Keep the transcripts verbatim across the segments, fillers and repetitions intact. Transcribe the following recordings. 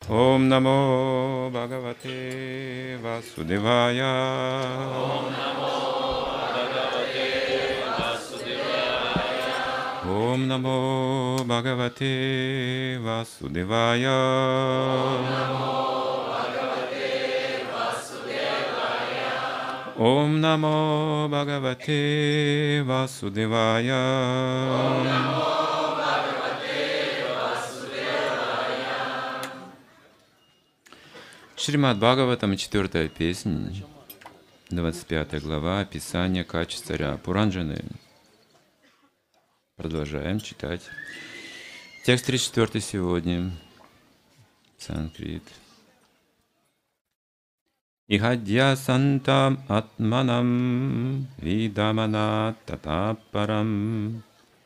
Om Namo Bhagavate Vasudevaya. Om Namo Bhagavate Vasudevaya. Om Namo Bhagavate Vasudevaya. Om Namo Bhagavate Vasudevaya. Om Namo Bhagavate Vasudevaya. Шримад Бхагаватам, четвертая песня, двадцать пятая глава, описание качеств царя Пуранджаны. Продолжаем читать. Текст тридцать четвёртый сегодня. Санскрит. Ихадья сантам атманам видамана татапарам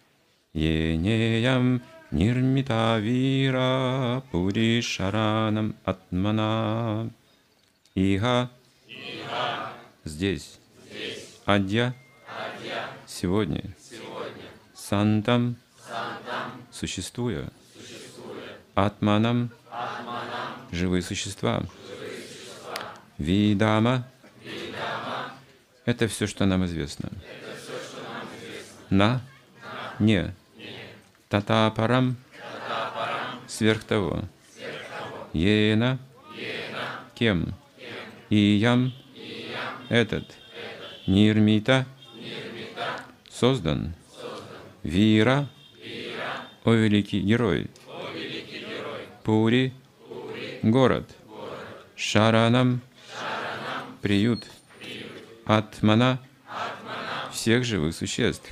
енеям нирмита вира пури шаранам атмана. Иха здесь. Адья сегодня. Сантам существуя. Атманам живые существа. Видама — это все, что нам известно. На — не. Татапарам — сверх того. Ена — кем. Иям — этот. Нирмита — создан. Вира — о великий герой. Пури — город. Шаранам — приют. Атмана — всех живых существ.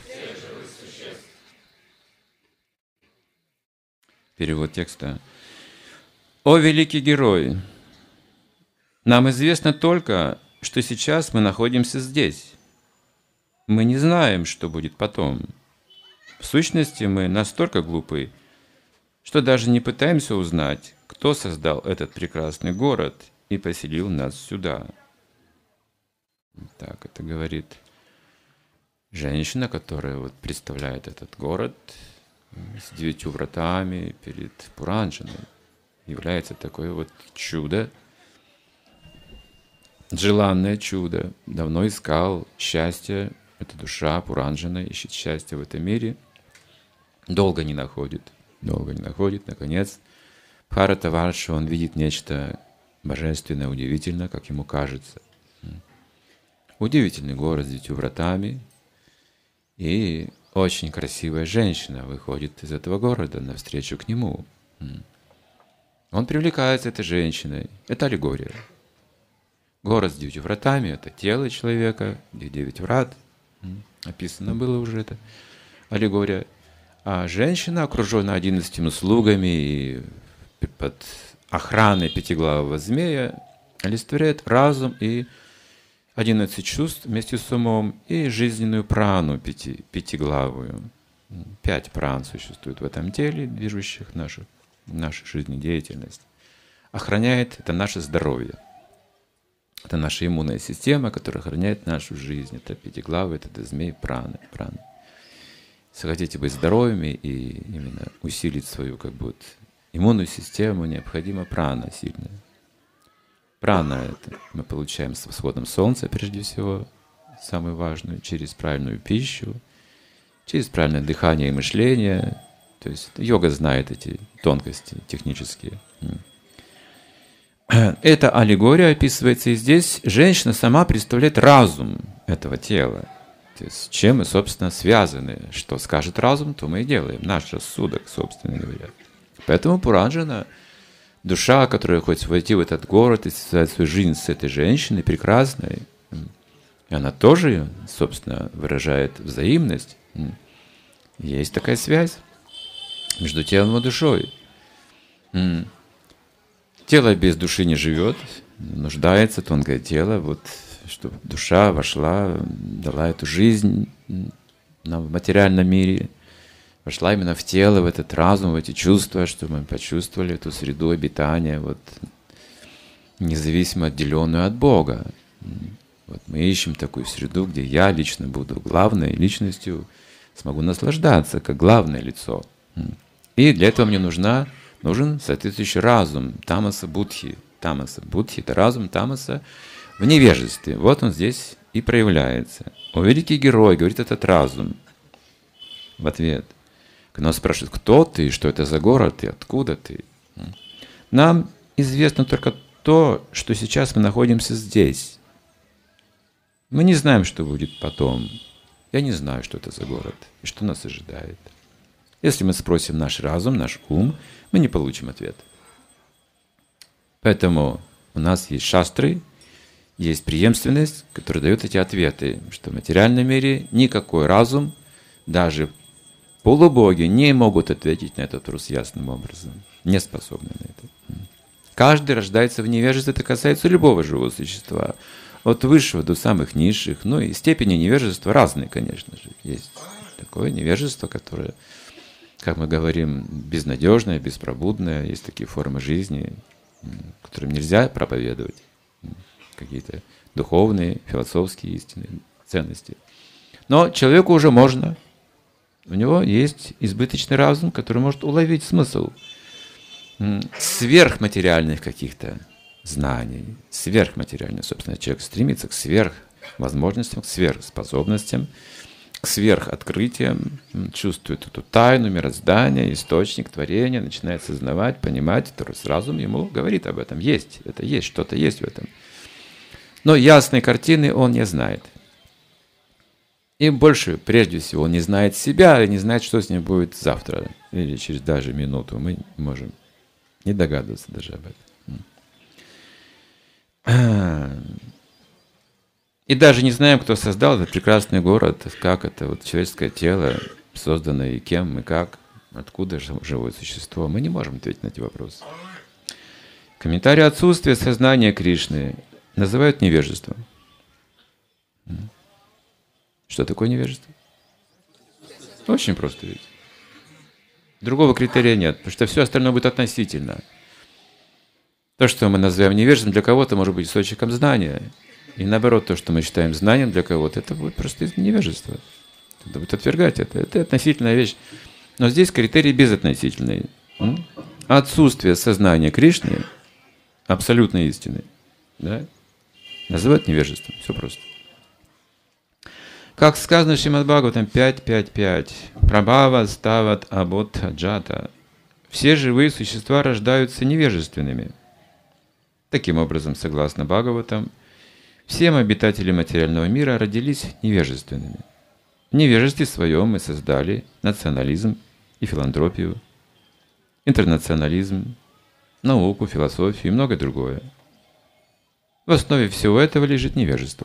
Перевод текста. О великий герой! Нам известно только, что сейчас мы находимся здесь. Мы не знаем, что будет потом. В сущности, мы настолько глупы, что даже не пытаемся узнать, кто создал этот прекрасный город и поселил нас сюда. Так, это говорит женщина, которая вот представляет этот город с девятью вратами перед Пуранджаной. Является такое вот чудо, желанное чудо. Давно искал счастье, эта душа Пуранджана ищет счастье в этом мире. Долго не находит, долго не находит. Наконец, Бхаратаварша, он видит нечто божественное, удивительное, как ему кажется. Удивительный город с девятью вратами. И очень красивая женщина выходит из этого города навстречу к нему. Он привлекается этой женщиной. Это аллегория. Город с девятью вратами — это тело человека, где девять врат. Описано было уже это. Аллегория. А женщина, окруженная одиннадцатью слугами и под охраной пятиглавого змея, олицетворяет разум и одиннадцать чувств вместе с умом и жизненную прану пяти, пятиглавую. Пять пран существует в этом теле, движущих нашу, нашу жизнедеятельность. Охраняет это наше здоровье. Это наша иммунная система, которая охраняет нашу жизнь. Это пятиглавый, это змей, праны. праны. Если хотите быть здоровыми и именно усилить свою как бы, вот, иммунную систему, необходима прана сильная. Прана — это мы получаем с восходом солнца, прежде всего, самую важную, через правильную пищу, через правильное дыхание и мышление. То есть йога знает эти тонкости технические. Эта аллегория описывается и здесь. Женщина сама представляет разум этого тела. То есть с чем мы, собственно, связаны. Что скажет разум, то мы и делаем. Наш рассудок, собственно говоря. Поэтому Пуранджана, душа, которая хочет войти в этот город и связать свою жизнь с этой женщиной прекрасной, и она тоже, собственно, выражает взаимность. Есть такая связь между телом и душой. Тело без души не живет, нуждается тонкое тело, вот, чтобы душа вошла, дала эту жизнь нам в материальном мире, вошла именно в тело, в этот разум, в эти чувства, чтобы мы почувствовали эту среду обитания, вот, независимо отделенную от Бога. Вот мы ищем такую среду, где я лично буду главной личностью, смогу наслаждаться как главное лицо. И для этого мне нужна нужен соответствующий разум, тамаса будхи. Тамаса будхи – это разум тамаса в невежестве. Вот он здесь и проявляется. О, великий герой, говорит этот разум. В ответ. Когда он спрашивает, кто ты, что это за город, и откуда ты. Нам известно только то, что сейчас мы находимся здесь. Мы не знаем, что будет потом. Я не знаю, что это за город и что нас ожидает. Если мы спросим наш разум, наш ум, мы не получим ответ. Поэтому у нас есть шастры, есть преемственность, которая дает эти ответы, что в материальном мире никакой разум, даже полубоги, не могут ответить на этот вопрос ясным образом, не способны на это. Каждый рождается в невежестве, это касается любого живого существа, от высшего до самых низших, ну и степени невежества разные, конечно же. Есть такое невежество, которое, как мы говорим, безнадежное, беспробудное, есть такие формы жизни, которым нельзя проповедовать какие-то духовные, философские истины, ценности. Но человеку уже можно. У него есть избыточный разум, который может уловить смысл сверхматериальных каких-то знаний, сверхматериальных. Собственно, человек стремится к сверхвозможностям, к сверхспособностям, к сверхоткрытиям, чувствует эту тайну мироздания, источник творения, начинает сознавать, понимать, то есть разум ему говорит об этом. Есть, это есть, что-то есть в этом. Но ясной картины он не знает. И больше, прежде всего, он не знает себя, и не знает, что с ним будет завтра, или через даже минуту. Мы можем не догадываться даже об этом. И даже не знаем, кто создал этот прекрасный город, как это вот человеческое тело создано, и кем, и как, откуда живое существо. Мы не можем ответить на эти вопросы. Комментарий отсутствия сознания Кришны называют невежеством. Что такое невежество? Очень просто ведь. Другого критерия нет, потому что все остальное будет относительно. То, что мы называем невежеством, для кого-то может быть источником знания. И наоборот, то, что мы считаем знанием для кого-то, это будет просто невежество. Это будет отвергать это. Это относительная вещь. Но здесь критерий безотносительный. Отсутствие сознания Кришны, абсолютной истины, да, называют невежеством. Все просто. Как сказано в Шримад Бхагаватам пять пять пять, прабхава стават абодха джата. Все живые существа рождаются невежественными. Таким образом, согласно Бхагаватам, все мы, обитатели материального мира, родились невежественными. В невежестве своем мы создали национализм и филантропию, интернационализм, науку, философию и многое другое. В основе всего этого лежит невежество.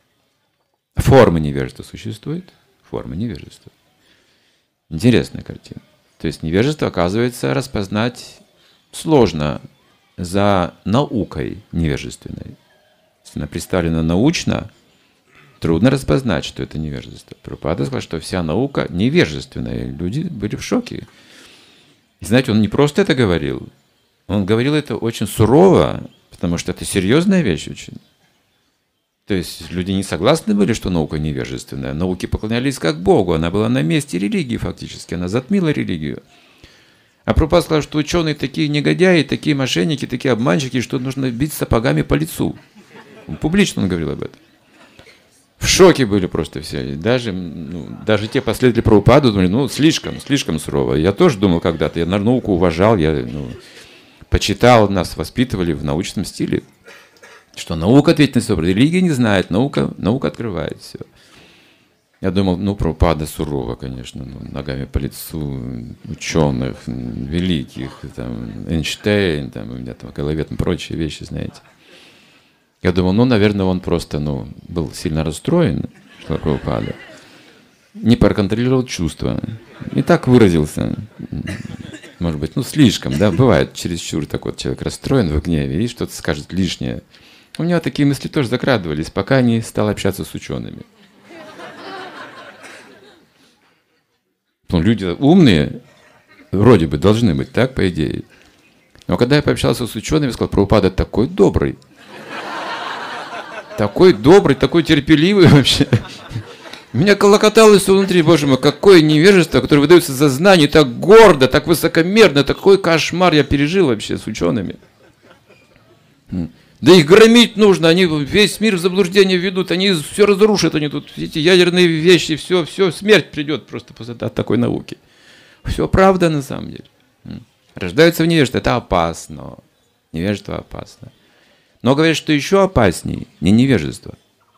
Форма невежества существует, форма невежества. Интересная картина. То есть невежество, оказывается, распознать сложно за наукой невежественной. Если она представлена научно, трудно распознать, что это невежество. Прабхупада сказал, что вся наука невежественная. Люди были в шоке. И знаете, он не просто это говорил, он говорил это очень сурово, потому что это серьезная вещь очень. То есть люди не согласны были, что наука невежественная. Науке поклонялись как Богу. Она была на месте религии фактически. Она затмила религию. А Прабхупада сказал, что ученые такие негодяи, такие мошенники, такие обманщики, что нужно бить сапогами по лицу. Публично он говорил об этом. В шоке были просто все. Даже, ну, даже те последователи Прабхупады думали, ну, слишком, слишком сурово. Я тоже думал когда-то, я на науку уважал, я ну, почитал, нас воспитывали в научном стиле. Что наука ответственность, религия не знает, наука, наука открывает все. Я думал, ну, Прабхупада сурово, конечно, ну, ногами по лицу ученых, великих, там, Эйнштейн, там, у меня там в голове там прочие вещи, знаете. Я думал, ну, наверное, он просто, ну, был сильно расстроен, что Прабхупада, не проконтролировал чувства, и так выразился, может быть, ну, слишком, да, бывает, чересчур так вот человек расстроен в гневе и что-то скажет лишнее. У него такие мысли тоже закрадывались, пока не стал общаться с учеными. Ну, люди умные, вроде бы, должны быть, так, по идее. Но когда я пообщался с учеными, сказал, Прабхупада такой добрый. Такой добрый, такой терпеливый вообще. Меня колокотало все внутри, Боже мой, какое невежество, которое выдается за знание, так гордо, так высокомерно, такой кошмар я пережил вообще с учеными. Да их громить нужно, они весь мир в заблуждение ведут, они все разрушат, они тут эти ядерные вещи, все, все, смерть придет просто после от такой науки. Все правда на самом деле. Рождаются в невежестве, это опасно. Невежество опасно. Но говорят, что еще опаснее не невежество.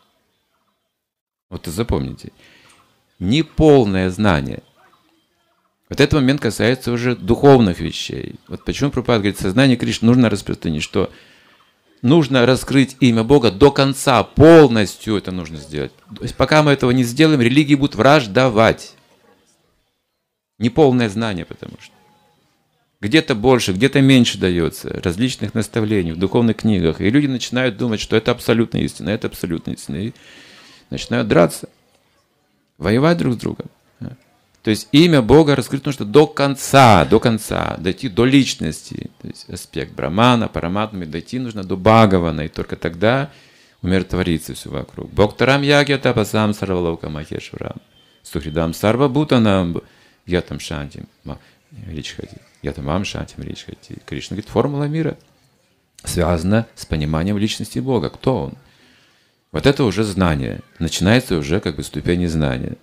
Вот запомните. Неполное знание. Вот этот момент касается уже духовных вещей. Вот почему Прабхупада говорит, сознание Кришны нужно распространить, что нужно раскрыть имя Бога до конца, полностью это нужно сделать. То есть пока мы этого не сделаем, религии будут враждовать. Неполное знание, потому что. Где-то больше, где-то меньше дается различных наставлений в духовных книгах. И люди начинают думать, что это абсолютная истина, это абсолютная истина. И начинают драться, воевать друг с другом. То есть имя Бога раскрыть нужно до конца, до конца, дойти до личности. То есть аспект Брамана, Параматмы, дойти нужно до Бхагавана, и только тогда умиротворится все вокруг. Бхактарам ягья тапасам сарвалока махешварам. Сухридам сарва бутанам ятам шантим. Речь ходи. Ятам вам шантим речь ходи. Кришна говорит, формула мира связана с пониманием личности Бога. Кто Он? Вот это уже знание. Начинается уже как бы ступени знания.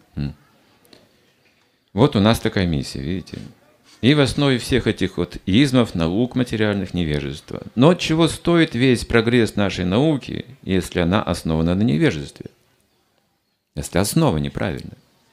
Вот у нас такая миссия, видите. И в основе всех этих вот измов, наук материальных, невежества. Но чего стоит весь прогресс нашей науки, если она основана на невежестве? Если основа неправильная.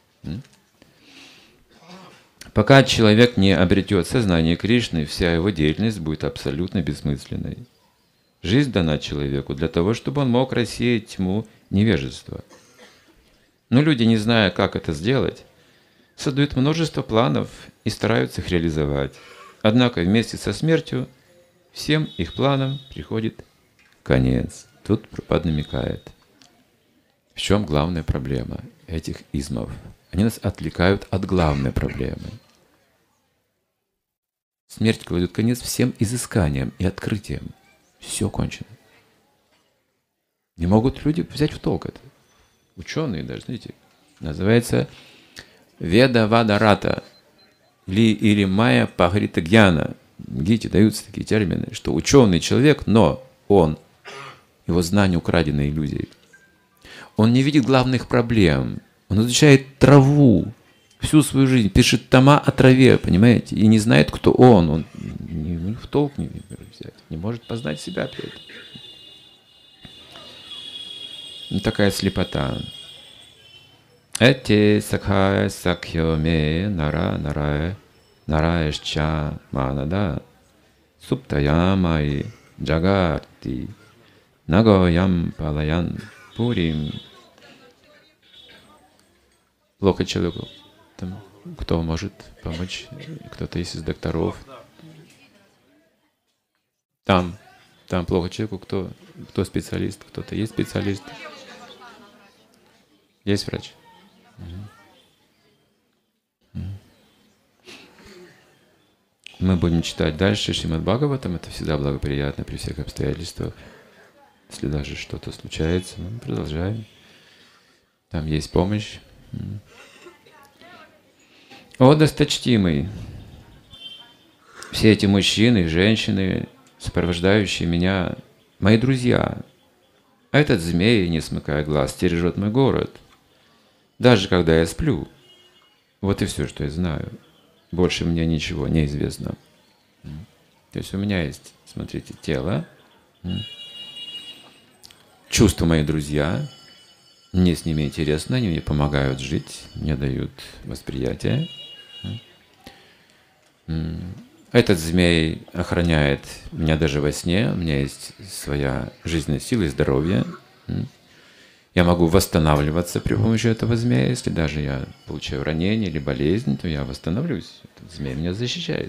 Пока человек не обретет сознание Кришны, вся его деятельность будет абсолютно бессмысленной. Жизнь дана человеку для того, чтобы он мог рассеять тьму невежества. Но люди, не зная, как это сделать, создают множество планов и стараются их реализовать. Однако вместе со смертью всем их планам приходит конец. Тут Прабхупада намекает. В чем главная проблема этих измов? Они нас отвлекают от главной проблемы. Смерть кладет конец всем изысканиям и открытиям. Все кончено. Не могут люди взять в толк это. Ученые даже, знаете, называется Веда Вадарата или, или Майя Пахрита Гьяна. В Гите даются такие термины, что ученый человек, но он, его знания украдены иллюзией. Он не видит главных проблем. Он изучает траву всю свою жизнь, пишет тома о траве, понимаете, и не знает, кто он. Он не, не в толк не взять, не может познать себя при этом. Ну, такая слепота. Эти сакхая сакхьоме нара нарая нараешча манада суптаямай джагарти нагоям палаян пурим. Плохо человеку. Там, кто может помочь? Кто-то есть из докторов. Там, там плохо человеку. Кто, кто специалист? Кто-то есть специалист? Есть врач? Мы будем читать дальше Шримад Бхагаватам. Это всегда благоприятно при всех обстоятельствах. Если даже что-то случается, мы продолжаем. Там есть помощь. О, досточтимый! Все эти мужчины, женщины, сопровождающие меня, мои друзья. А этот змей, не смыкая глаз, стережет мой город. Даже когда я сплю. Вот и все, что я знаю. Больше мне ничего не известно. То есть у меня есть, смотрите, тело, чувства мои друзья. Мне с ними интересно, они мне помогают жить, мне дают восприятие. Этот змей охраняет меня даже во сне, у меня есть своя жизненная сила и здоровье. Я могу восстанавливаться при помощи этого змея, если даже я получаю ранение или болезнь, то я восстановлюсь. Этот змей меня защищает.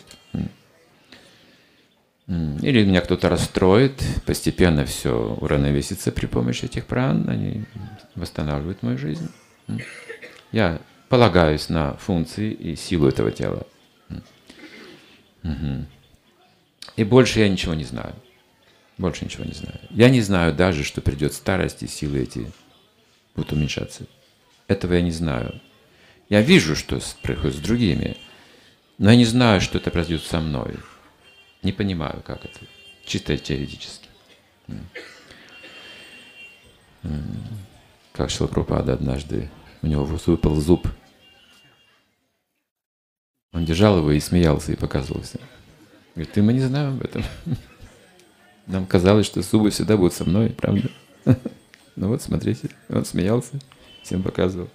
Или меня кто-то расстроит, постепенно все уравновесится при помощи этих пран, они восстанавливают мою жизнь. Я полагаюсь на функции и силу этого тела. И больше я ничего не знаю. Больше ничего не знаю. Я не знаю даже, что придет старость, и силы эти будут уменьшаться. Этого я не знаю. Я вижу, что происходит с другими, но я не знаю, что это произойдет со мной. Не понимаю, как это. Чисто теоретически. Как Шрила Прабхупада однажды, у него выпал зуб. Он держал его и смеялся, и показывался. Говорит, ты мы не знаем об этом. Нам казалось, что зубы всегда будут со мной, правда? Ну вот, смотрите, он смеялся, всем показывал.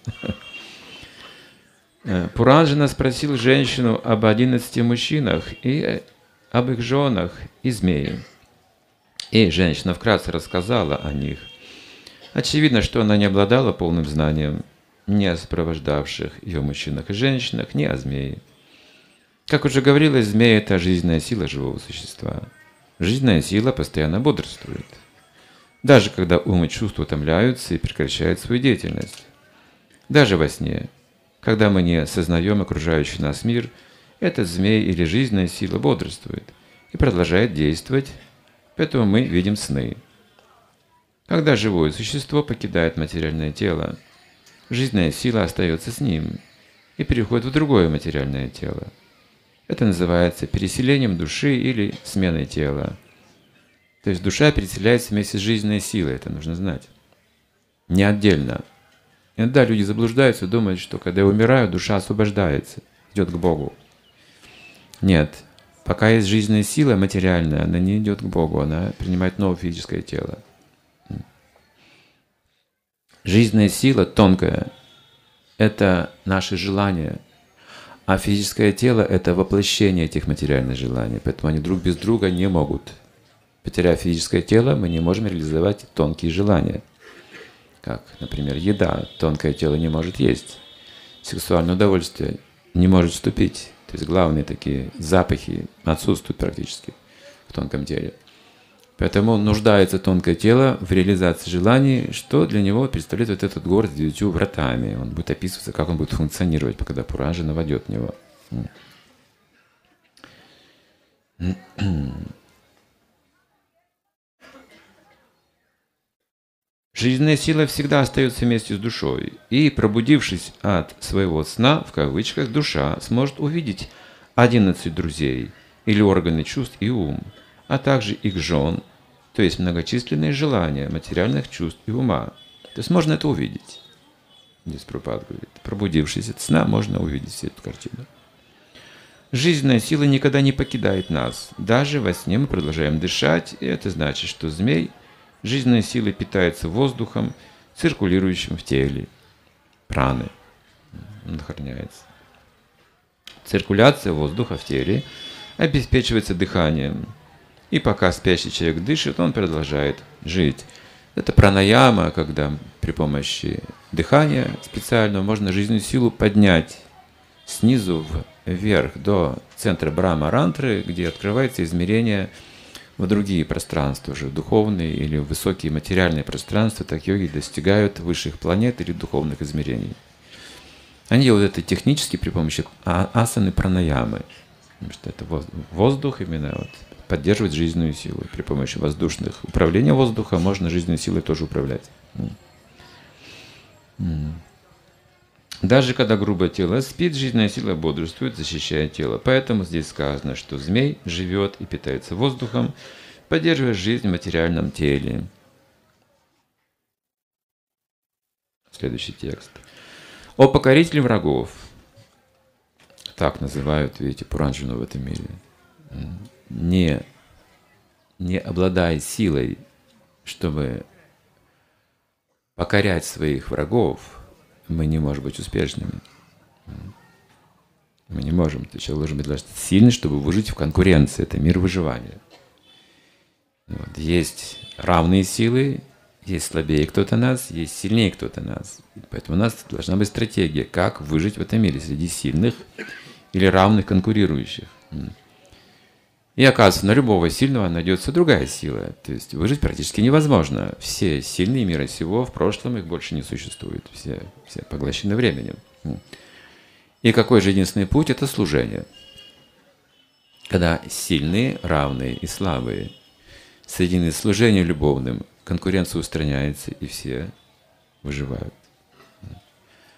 Пуранджана спросил женщину об одиннадцати мужчинах и об их женах и змее. И женщина вкратце рассказала о них. Очевидно, что она не обладала полным знанием ни о сопровождавших ее мужчинах и женщинах, ни о змее. Как уже говорилось, змея – это жизненная сила живого существа. Жизненная сила постоянно бодрствует, даже когда ум и чувства утомляются и прекращают свою деятельность. Даже во сне, когда мы не осознаем окружающий нас мир, этот змей или жизненная сила бодрствует и продолжает действовать, поэтому мы видим сны. Когда живое существо покидает материальное тело, жизненная сила остается с ним и переходит в другое материальное тело. Это называется переселением души или сменой тела. То есть душа переселяется вместе с жизненной силой, это нужно знать. Не отдельно. Иногда люди заблуждаются и думают, что когда умирают, душа освобождается, идет к Богу. Нет. Пока есть жизненная сила материальная, она не идет к Богу, она принимает новое физическое тело. Жизненная сила тонкая – это наши желания, а физическое тело – это воплощение этих материальных желаний, поэтому они друг без друга не могут. Потеряв физическое тело, мы не можем реализовать тонкие желания. Как, например, еда. Тонкое тело не может есть. Сексуальное удовольствие не может вступить. То есть главные такие запахи отсутствуют практически в тонком теле. Поэтому нуждается тонкое тело в реализации желаний, что для него представляет вот этот город с девятью вратами. Он будет описываться, как он будет функционировать, когда Пуранджана войдет в него. Жизненная сила всегда остается вместе с душой, и, пробудившись от своего сна, в кавычках, душа сможет увидеть одиннадцать друзей, или органы чувств и ум, а также их жен, то есть многочисленные желания материальных чувств и ума. То есть можно это увидеть. Здесь Прабхупада говорит, пробудившись от сна, можно увидеть всю эту картину. Жизненная сила никогда не покидает нас. Даже во сне мы продолжаем дышать, и это значит, что змей жизненной силой питается воздухом, циркулирующим в теле. Праны. Он охраняется. Циркуляция воздуха в теле обеспечивается дыханием. И пока спящий человек дышит, он продолжает жить. Это пранаяма, когда при помощи дыхания специального можно жизненную силу поднять снизу вверх до центра Брахма-рантры, где открывается измерение в другие пространства, уже духовные или высокие материальные пространства, так йоги достигают высших планет или духовных измерений. Они делают это технически при помощи асаны пранаямы, потому что это воздух именно вот, поддерживает жизненную силу. При помощи воздушных управления воздуха можно жизненной силой тоже управлять. Даже когда грубое тело спит, жизненная сила бодрствует, защищая тело. Поэтому здесь сказано, что змей живет и питается воздухом, поддерживая жизнь в материальном теле. Следующий текст. О покоритель врагов. Так называют, видите, Пуранджану в этом мире. Не, не обладая силой, чтобы покорять своих врагов, мы не можем быть успешными. Мы не можем. Человек должен быть достаточно сильный, чтобы выжить в конкуренции. Это мир выживания. Вот. Есть равные силы, есть слабее кто-то нас, есть сильнее кто-то нас. Поэтому у нас должна быть стратегия, как выжить в этом мире среди сильных или равных конкурирующих. И оказывается, на любого сильного найдется другая сила. То есть выжить практически невозможно. Все сильные мира сего, в прошлом их больше не существует. Все, все поглощены временем. И какой же единственный путь? Это служение. Когда сильные, равные и слабые соединены служением любовным, конкуренция устраняется, и все выживают.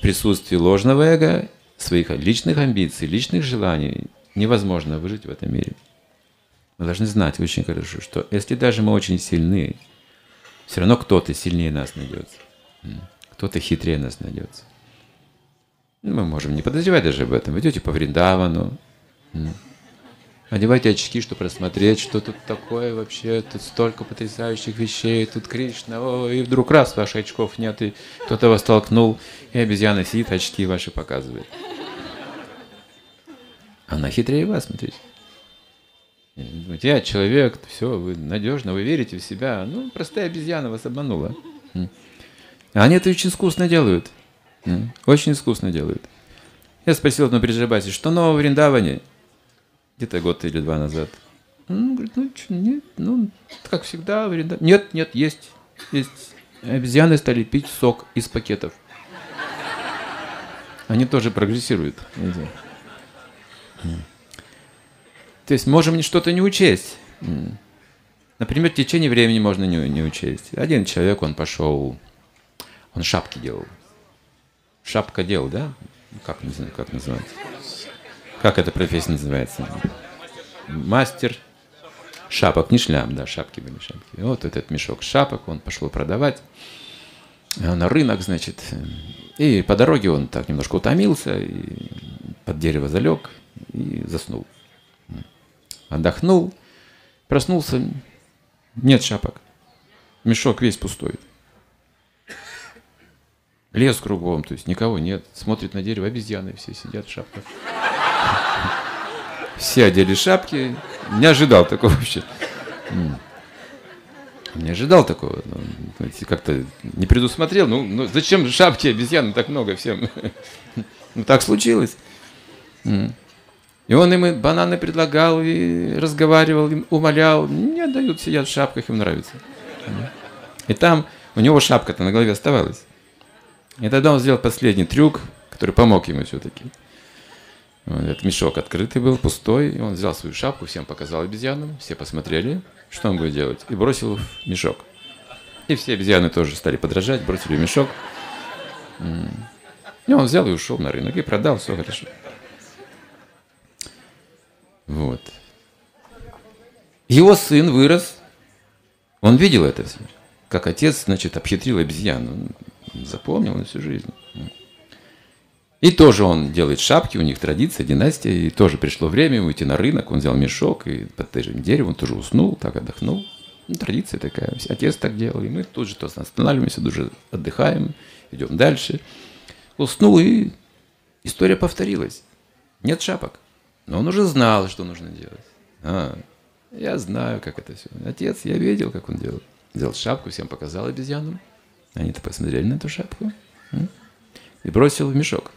присутствии ложного эго, своих личных амбиций, личных желаний невозможно выжить в этом мире. Мы должны знать очень хорошо, что если даже мы очень сильны, все равно кто-то сильнее нас найдется. Кто-то хитрее нас найдется. Мы можем не подозревать даже об этом. Вы идете по Вриндавану, одевайте очки, чтобы рассмотреть, что тут такое вообще, тут столько потрясающих вещей, тут Кришна, о, и вдруг раз, ваших очков нет, и кто-то вас толкнул, и обезьяна сидит, очки ваши показывает. Она хитрее вас, смотрите. Я человек, все, вы надежно, вы верите в себя. Ну, простая обезьяна вас обманула. А они это очень искусно делают. Очень искусно делают. Я спросил одну Бриджабаси, что нового в Вриндаване? Где-то год или два назад. Он говорит, ну, что, нет, ну, как всегда, Вриндаване. Нет, нет, есть, есть. Обезьяны стали пить сок из пакетов. Они тоже прогрессируют. То есть можем что-то не учесть. Например, в течение времени можно не, не учесть. Один человек, он пошел, он шапки делал. Шапка делал, да? Как, не знаю, как называется? Как эта профессия называется? Мастер шапок, не шлям, да, шапки были шапки. Вот этот мешок шапок он пошел продавать на рынок, значит. И по дороге он так немножко утомился, и под дерево залег и заснул. Отдохнул, проснулся, нет шапок. Мешок весь пустой. Лес кругом, то есть никого нет. Смотрит на дерево, обезьяны все сидят в шапках. Все одели шапки. Не ожидал такого вообще. Не ожидал такого. Как-то не предусмотрел. Ну, ну зачем шапки обезьян так много всем? Ну так случилось. И он им бананы предлагал, и разговаривал, им умолял. Не отдают, сидят в шапках, им нравится. И там у него шапка-то на голове оставалась. И тогда он сделал последний трюк, который помог ему все-таки. Этот мешок открытый был, пустой. И он взял свою шапку, всем показал обезьянам. Все посмотрели, что он будет делать. И бросил в мешок. И все обезьяны тоже стали подражать, бросили в мешок. И он взял и ушел на рынок. И продал, все хорошо. Вот. Его сын вырос. Он видел это все. Как отец, значит, обхитрил обезьяну. Запомнил на всю жизнь. И тоже он делает шапки, у них традиция, династия. И тоже пришло время уйти на рынок. Он взял мешок и под этим деревом тоже уснул, так отдохнул. Ну, традиция такая. Отец так делал. И мы тут же то останавливаемся, тут же отдыхаем, идем дальше. Уснул, и история повторилась. Нет шапок. Но он уже знал, что нужно делать. А, я знаю, как это все. Отец, я видел, как он делал. Взял шапку, всем показал обезьянам. Они-то посмотрели на эту шапку. И бросил в мешок.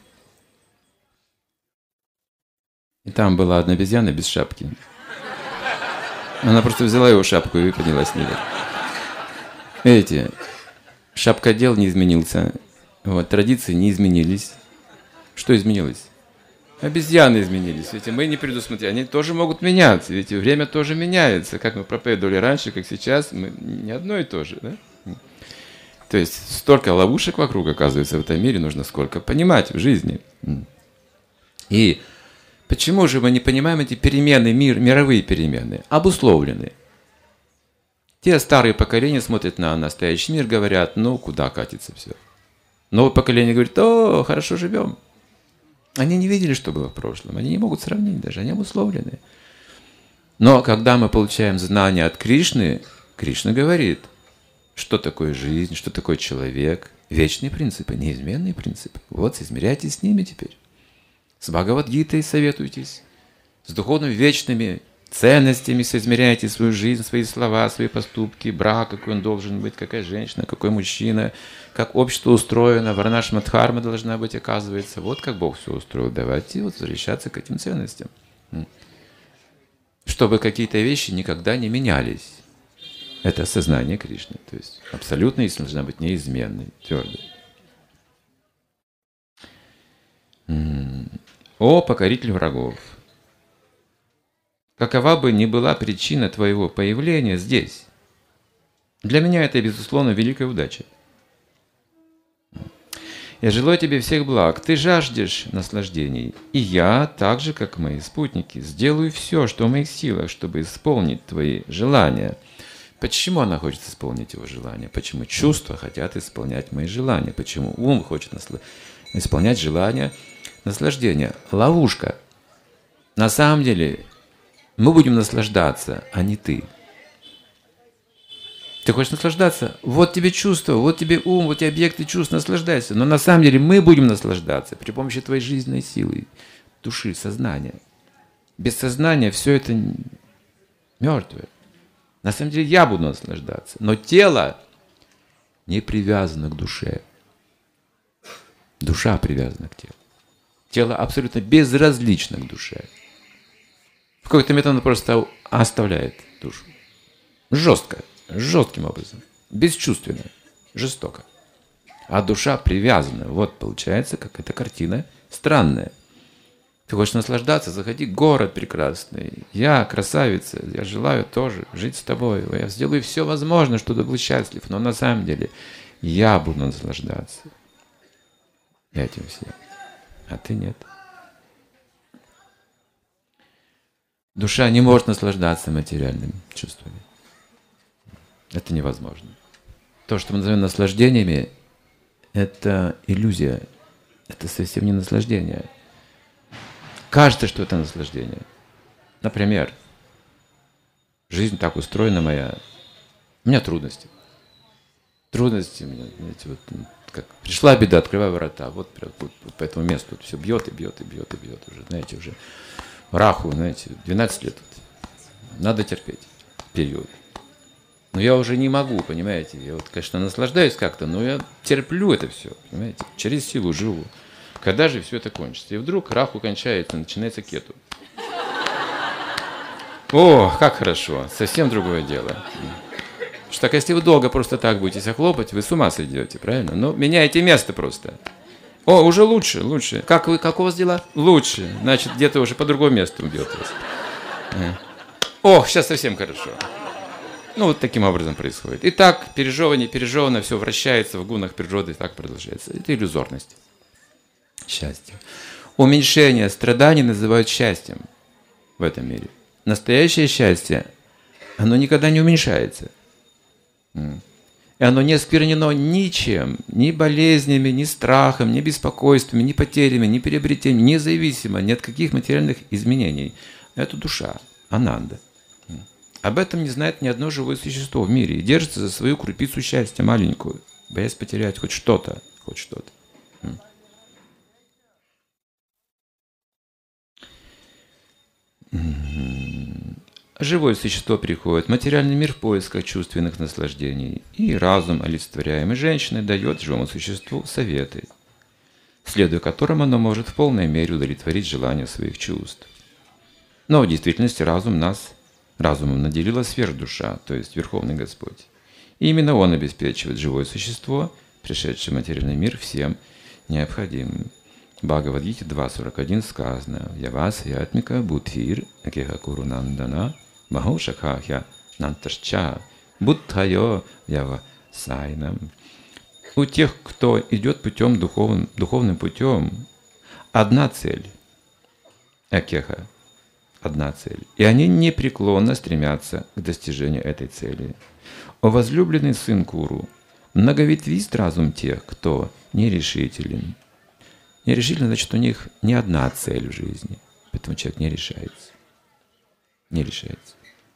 И там была одна обезьяна без шапки. Она просто взяла его шапку и поднялась с ней. Видите, шапкодел не изменился. Вот, традиции не изменились. Что изменилось? Обезьяны изменились. Ведь мы не предусмотрели. Они тоже могут меняться. Ведь время тоже меняется. Как мы проповедовали раньше, как сейчас. Мы не одно и то же. Да? То есть столько ловушек вокруг, оказывается, в этом мире. Нужно сколько понимать в жизни. И почему же мы не понимаем эти перемены, мир, мировые перемены? Обусловлены. Те старые поколения смотрят на настоящий мир, говорят, ну, куда катится все. Новое поколение говорит, о, хорошо живем. Они не видели, что было в прошлом. Они не могут сравнить даже. Они обусловлены. Но когда мы получаем знания от Кришны, Кришна говорит, что такое жизнь, что такое человек. Вечные принципы, неизменные принципы. Вот, измеряйтесь с ними теперь. С Бхагавад-гитой советуйтесь. С духовными вечными ценностями соизмеряйте свою жизнь, свои слова, свои поступки, брак, какой он должен быть, какая женщина, какой мужчина, как общество устроено, варнашмадхарма должна быть, оказывается. Вот как Бог все устроил. Давайте вот возвращаться к этим ценностям. Чтобы какие-то вещи никогда не менялись. Это сознание Кришны. То есть абсолютная истина должна быть неизменной, твердой. О, покоритель врагов! Какова бы ни была причина твоего появления здесь, для меня это, безусловно, великая удача. Я желаю тебе всех благ. Ты жаждешь наслаждений. И я, так же, как мои спутники, сделаю все, что в моих силах, чтобы исполнить твои желания. Почему она хочет исполнить его желания? Почему чувства хотят исполнять мои желания? Почему ум хочет насл... исполнять желания наслаждения? Ловушка. На самом деле мы будем наслаждаться, а не ты. Ты хочешь наслаждаться? Вот тебе чувство, вот тебе ум, вот тебе объекты чувств, наслаждайся. Но на самом деле мы будем наслаждаться при помощи твоей жизненной силы, души, сознания. Без сознания все это мертвое. На самом деле я буду наслаждаться. Но тело не привязано к душе. Душа привязана к телу. Тело абсолютно безразлично к душе. В какой-то момент оно просто оставляет душу. Жестко. Жестким образом, бесчувственно, жестоко. А душа привязана. Вот получается какая-то картина странная. Ты хочешь наслаждаться, заходи, город прекрасный. Я красавица, я желаю тоже жить с тобой. Я сделаю все возможное, чтобы ты был счастлив. Но на самом деле я буду наслаждаться этим всем. А ты нет. Душа не может наслаждаться материальными чувствами. Это невозможно. То, что мы называем наслаждениями, это иллюзия. Это совсем не наслаждение. Кажется, что это наслаждение. Например, жизнь так устроена моя. У меня трудности. Трудности у меня, знаете, вот как пришла беда, открываю ворота. Вот, вот, вот по этому месту все бьет и бьет и бьет и бьет. Уже, знаете, уже раху, знаете, двенадцать лет. Надо терпеть период. Но я уже не могу, понимаете. Я вот, конечно, наслаждаюсь как-то, но я терплю это все, понимаете. Через силу живу. Когда же все это кончится? И вдруг раху кончается, начинается кету. О, как хорошо. Совсем другое дело. Что так, если вы долго просто так будете себя хлопать, вы с ума сойдете, правильно? Ну, меняйте место просто. О, уже лучше, лучше. Как вы, как у вас дела? Лучше. Значит, где-то уже по другому месту бьет вас. О, сейчас совсем хорошо. Ну, вот таким образом происходит. И так, пережевывание, пережеванное, все вращается в гунах природы, и так продолжается. Это иллюзорность. Счастье. Уменьшение страданий называют счастьем в этом мире. Настоящее счастье, оно никогда не уменьшается. И оно не осквернено ничем, ни болезнями, ни страхом, ни беспокойствами, ни потерями, ни приобретениями, независимо ни от каких материальных изменений. Это душа, ананда. Об этом не знает ни одно живое существо в мире и держится за свою крупицу счастья, маленькую, боясь потерять хоть что-то, хоть что-то. Живое существо приходит в материальный мир в поисках чувственных наслаждений, и разум, олицетворяемый женщиной, дает живому существу советы, следуя которым оно может в полной мере удовлетворить желания своих чувств. Но в действительности разум нас Разумом наделила сверхдуша, то есть Верховный Господь. И именно Он обеспечивает живое существо, пришедшее в материальный мир, всем необходимым. В Бхагавад-гите два сорок один сказано: «Яваса ятмика будхир акеха курунандана махушакахя нанташча будхайо ява сайнам». У тех, кто идет путем духовным, духовным путем, одна цель – акеха. Одна цель. И они непреклонно стремятся к достижению этой цели. О возлюбленный сын Куру, многоветвист разум тех, кто нерешителен. Нерешителен, значит, у них не одна цель в жизни. Поэтому человек не решается. Не решается.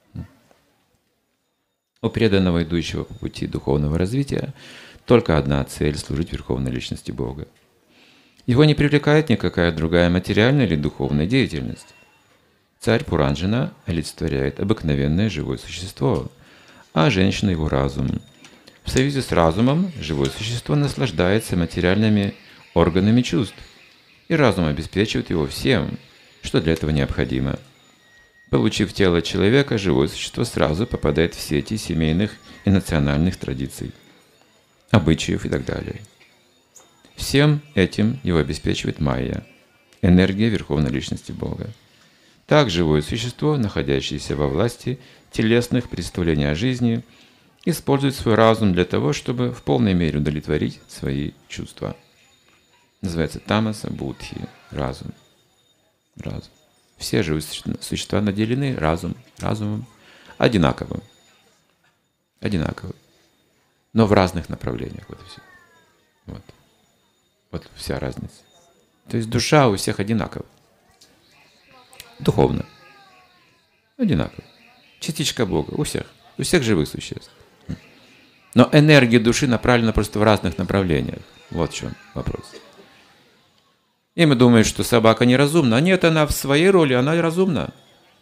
У преданного, идущего по пути духовного развития, только одна цель – служить Верховной Личности Бога. Его не привлекает никакая другая материальная или духовная деятельность. Царь Пуранджана олицетворяет обыкновенное живое существо, а женщина его разум. В союзе с разумом живое существо наслаждается материальными органами чувств, и разум обеспечивает его всем, что для этого необходимо. Получив тело человека, живое существо сразу попадает в сети семейных и национальных традиций, обычаев и так далее. Всем этим его обеспечивает майя, энергия Верховной Личности Бога. Так живое существо, находящееся во власти телесных представлений о жизни, использует свой разум для того, чтобы в полной мере удовлетворить свои чувства. Называется тамаса будхи, разум. Разум. Все живые существа наделены разум, разумом одинаковым. Одинаковым. Но в разных направлениях. Вот и все. Вот. Вот вся разница. То есть душа у всех одинакова. Духовно. Одинаково. Частичка Бога у всех. У всех живых существ. Но энергия души направлена просто в разных направлениях. Вот в чем вопрос. И мы думаем, что собака неразумна. А нет, она в своей роли, она разумна.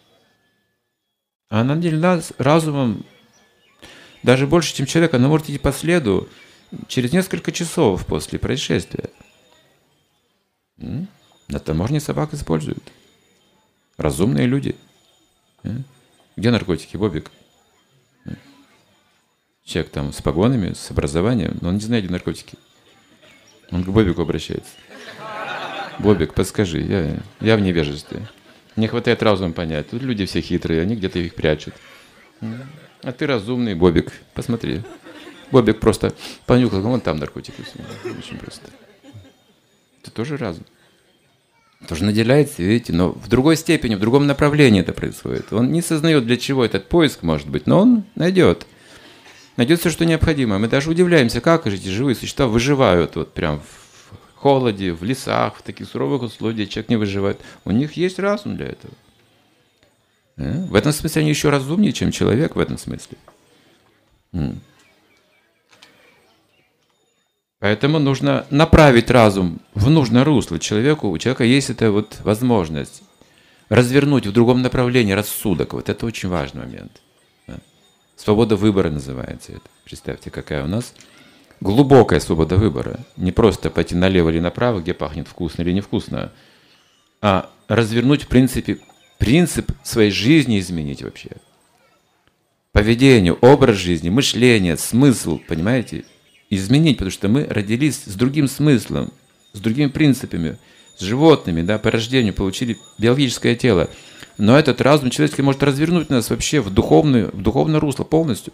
Она наделена разумом даже больше, чем человек. Она может идти по следу через несколько часов после происшествия. На таможне собак используют. Разумные люди. Где наркотики, Бобик? Человек там с погонами, с образованием, но он не знает, где наркотики. Он к Бобику обращается. Бобик, подскажи, я, я в невежестве. Не хватает разума понять. Тут люди все хитрые, они где-то их прячут. А ты разумный, Бобик, посмотри. Бобик просто понюхал, вон там наркотики. Очень просто. Это тоже разум. Тоже наделяется, видите, но в другой степени, в другом направлении это происходит. Он не сознает, для чего этот поиск может быть, но он найдет. Найдет все, что необходимо. Мы даже удивляемся, как эти живые существа выживают вот прям в холоде, в лесах, в таких суровых условиях, человек не выживает. У них есть разум для этого. В этом смысле они еще разумнее, чем человек в этом смысле. Поэтому нужно направить разум в нужное русло человеку. У человека есть эта вот возможность развернуть в другом направлении рассудок. Вот это очень важный момент. Свобода выбора называется это. Представьте, какая у нас глубокая свобода выбора. Не просто пойти налево или направо, где пахнет вкусно или невкусно, а развернуть в принципе принцип своей жизни, изменить вообще. Поведение, образ жизни, мышление, смысл, понимаете? Изменить, потому что мы родились с другим смыслом, с другими принципами, с животными, да, по рождению получили биологическое тело. Но этот разум человеческий может развернуть нас вообще в духовное, в духовное русло полностью.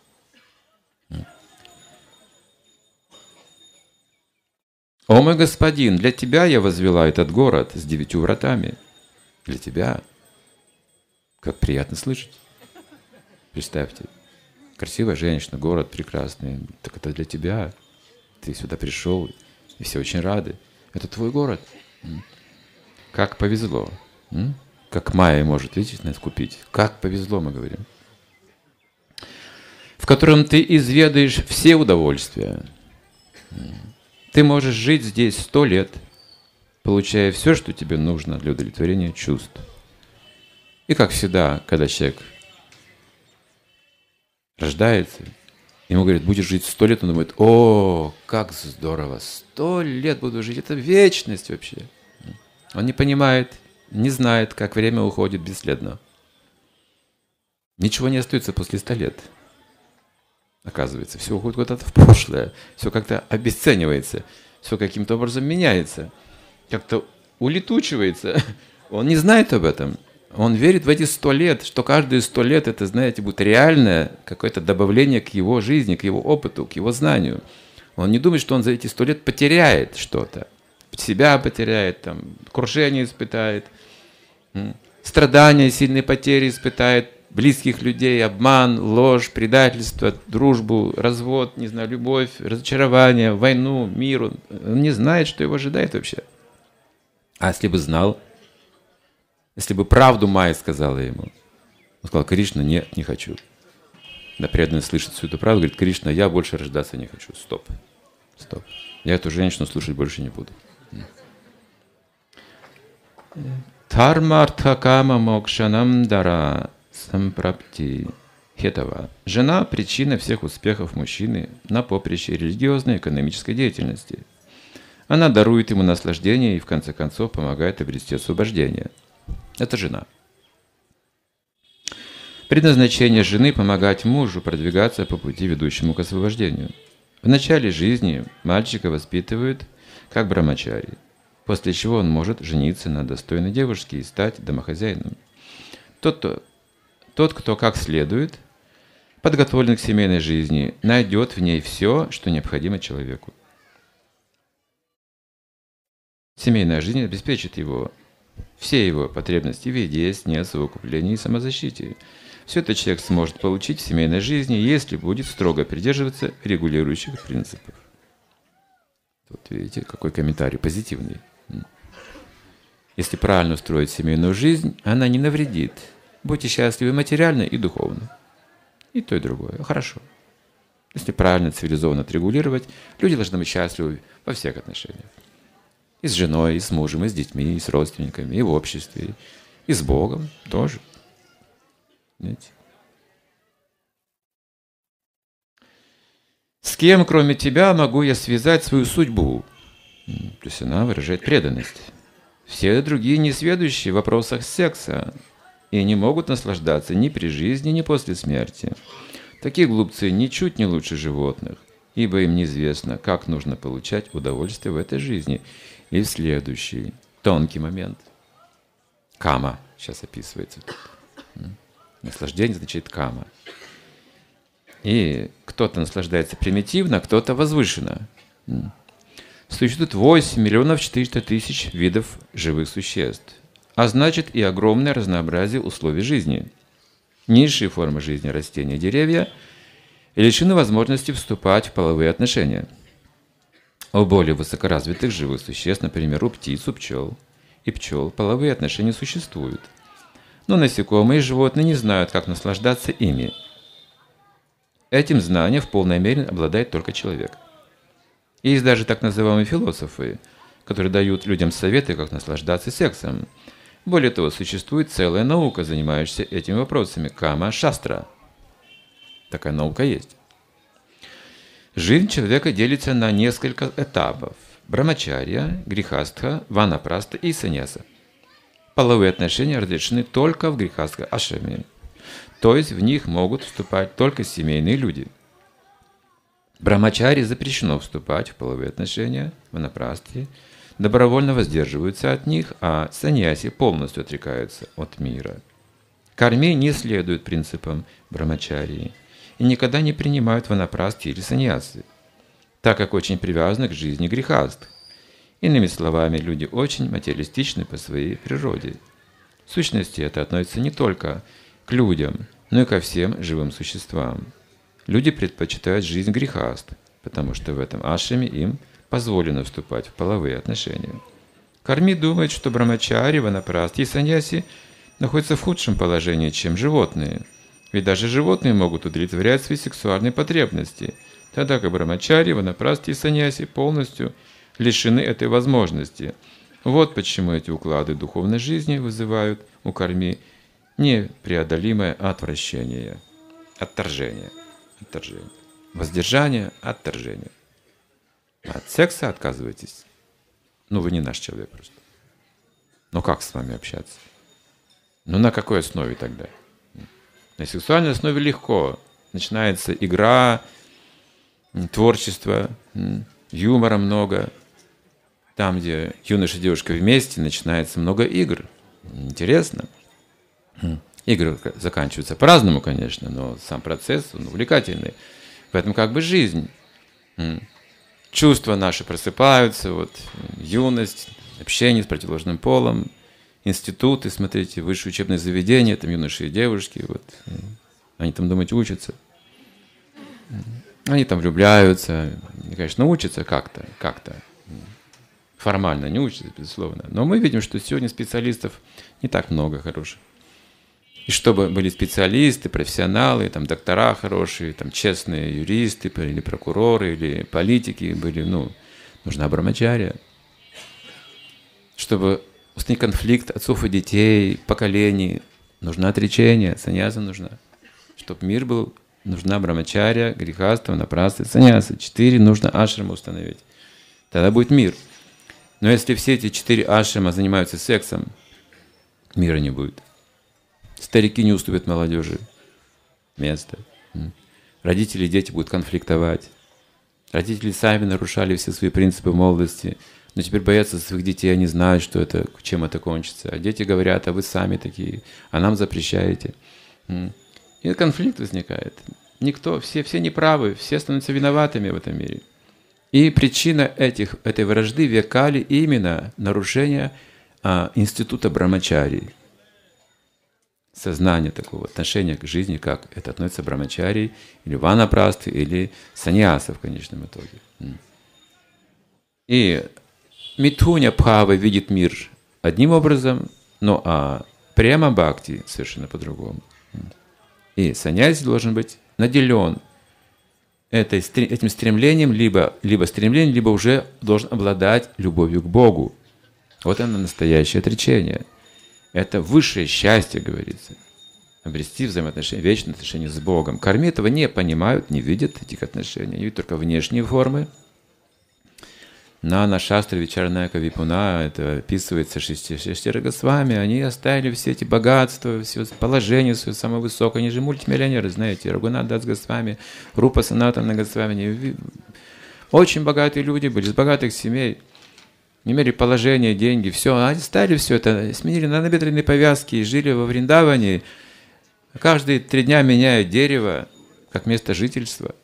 О мой господин, для тебя я возвела этот город с девятью вратами. Для тебя. Как приятно слышать. Представьте. Красивая женщина, город прекрасный. Так это для тебя. Ты сюда пришел, и все очень рады. Это твой город. Как повезло. Как Майя может, видите, нас купить. Как повезло, мы говорим. В котором ты изведаешь все удовольствия. Ты можешь жить здесь сто лет, получая все, что тебе нужно для удовлетворения чувств. И как всегда, когда человек рождается, ему говорят, будешь жить сто лет, он думает, о, как здорово, сто лет буду жить, это вечность вообще. Он не понимает, не знает, как время уходит бесследно. Ничего не остается после ста лет. Оказывается, все уходит куда-то в прошлое, все как-то обесценивается, все каким-то образом меняется, как-то улетучивается. Он не знает об этом. Он верит в эти сто лет, что каждые сто лет это, знаете, будет реальное какое-то добавление к его жизни, к его опыту, к его знанию. Он не думает, что он за эти сто лет потеряет что-то. Себя потеряет, там, крушение испытает, страдания, сильные потери испытает, близких людей, обман, ложь, предательство, дружбу, развод, не знаю, любовь, разочарование, войну, мир. Он не знает, что его ожидает вообще. А если бы знал, если бы правду Майя сказала ему, он сказал, Кришна, нет, не хочу. Да, преданный слышит всю эту правду, говорит, Кришна, я больше рождаться не хочу. Стоп, стоп. Я эту женщину слушать больше не буду. Дхармартха кама мокшанам дара сампрапти хетава. Жена – причина всех успехов мужчины на поприще религиозной и экономической деятельности. Она дарует ему наслаждение и, в конце концов, помогает обрести освобождение. Это жена. Предназначение жены – помогать мужу продвигаться по пути, ведущему к освобождению. В начале жизни мальчика воспитывают как брамачари, после чего он может жениться на достойной девушке и стать домохозяином. Тот, кто, тот, кто как следует подготовлен к семейной жизни, найдет в ней все, что необходимо человеку. Семейная жизнь обеспечит его все его потребности в еде, сне, совокуплении и самозащите. Все это человек сможет получить в семейной жизни, если будет строго придерживаться регулирующих принципов. Вот видите, какой комментарий позитивный. Если правильно устроить семейную жизнь, она не навредит. Будьте счастливы материально и духовно. И то, и другое. Хорошо. Если правильно, цивилизованно отрегулировать, люди должны быть счастливы во всех отношениях. И с женой, и с мужем, и с детьми, и с родственниками, и в обществе, и с Богом тоже. Видите? С кем, кроме тебя, могу я связать свою судьбу? То есть она выражает преданность. Все другие несведущие в вопросах секса и не могут наслаждаться ни при жизни, ни после смерти. Такие глупцы ничуть не лучше животных, ибо им неизвестно, как нужно получать удовольствие в этой жизни. И в следующий тонкий момент. Кама сейчас описывается. Наслаждение значит кама. И кто-то наслаждается примитивно, кто-то возвышенно. Существует восемь миллионов четыреста тысяч видов живых существ, а значит и огромное разнообразие условий жизни. Низшие формы жизни растения и деревья лишены возможности вступать в половые отношения. У более высокоразвитых живых существ, например, у птиц, у пчел и пчел, половые отношения существуют. Но насекомые и животные не знают, как наслаждаться ими. Этим знанием в полной мере обладает только человек. Есть даже так называемые философы, которые дают людям советы, как наслаждаться сексом. Более того, существует целая наука, занимающаяся этими вопросами – кама-шастра. Такая наука есть. Жизнь человека делится на несколько этапов – брамачарья, грихастха, ванапраста и саньяса. Половые отношения разрешены только в грихастха ашраме, то есть в них могут вступать только семейные люди. Брамачари запрещено вступать в половые отношения, ванапрасте добровольно воздерживаются от них, а саньяси полностью отрекаются от мира. Карме не следуют принципам брамачарии и никогда не принимают ванапрасти или саньясы, так как очень привязаны к жизни грехастх. Иными словами, люди очень материалистичны по своей природе. В сущности, это относится не только к людям, но и ко всем живым существам. Люди предпочитают жизнь грехастх, потому что в этом ашраме им позволено вступать в половые отношения. Карми думает, что брамачари, ванапрасти и саньяси находятся в худшем положении, чем животные. Ведь даже животные могут удовлетворять свои сексуальные потребности, тогда как брамачари, ванапрасти и саньяси полностью лишены этой возможности. Вот почему эти уклады духовной жизни вызывают у карми непреодолимое отвращение, отторжение, отторжение, воздержание, отторжение. От секса отказываетесь? Ну, вы не наш человек просто. Ну, как с вами общаться? Ну, на какой основе тогда? На сексуальной основе легко. Начинается игра, творчество, юмора много. Там, где юноша и девушка вместе, начинается много игр. Интересно. Игры заканчиваются по-разному, конечно, но сам процесс он увлекательный. Поэтому как бы жизнь. Чувства наши просыпаются, вот, юность, общение с противоположным полом, институты, смотрите, высшие учебные заведения, там юноши и девушки, вот, они там, думаете, учатся. Они там влюбляются, конечно, учатся как-то, как-то. Формально не учатся, безусловно. Но мы видим, что сегодня специалистов не так много хороших. И чтобы были специалисты, профессионалы, там, доктора хорошие, там, честные юристы, или прокуроры, или политики были, ну, нужна брамачария. Чтобы устранить конфликт отцов и детей, поколений, нужно отречение, саньяса нужна. Чтобы мир был, нужна брамачария, грехастха, ванапрастха, саньяса. Четыре нужно ашрама установить. Тогда будет мир. Но если все эти четыре ашрама занимаются сексом, мира не будет. Старики не уступят молодежи место. Родители и дети будут конфликтовать. Родители сами нарушали все свои принципы молодости, но теперь боятся своих детей, они знают, что это, чем это кончится. А дети говорят, а вы сами такие, а нам запрещаете. И конфликт возникает. Никто, все, все неправы, все становятся виноватыми в этом мире. И причина этих, этой вражды векали именно нарушение а, института брамачари. Сознание такого отношения к жизни, как это относится к брамачари, или ванапрасты, или саньяса в конечном итоге. И митхуня бхава видит мир одним образом, но а према бхакти совершенно по-другому. И саньяси должен быть наделен этой, этим стремлением, либо, либо стремлением, либо уже должен обладать любовью к Богу. Вот оно настоящее отречение. Это высшее счастье, говорится. Обрести взаимоотношения, вечные отношения с Богом. Карми этого не понимают, не видят этих отношений. Они видят только внешние формы. На Нашастре Вичарнака Випуна, это описывается Шестира Госвами, они оставили все эти богатства, все положение свое самое высокое. Они же мультимиллионеры, знаете, Рагунат Дас Госвами, Рупа Санатана Госвами. Очень богатые люди были, из богатых семей. Имели положение, деньги, все. Они стали все это, сменили на набедренные повязки и жили во Вриндаване. Каждые три дня меняют дерево, как место жительства.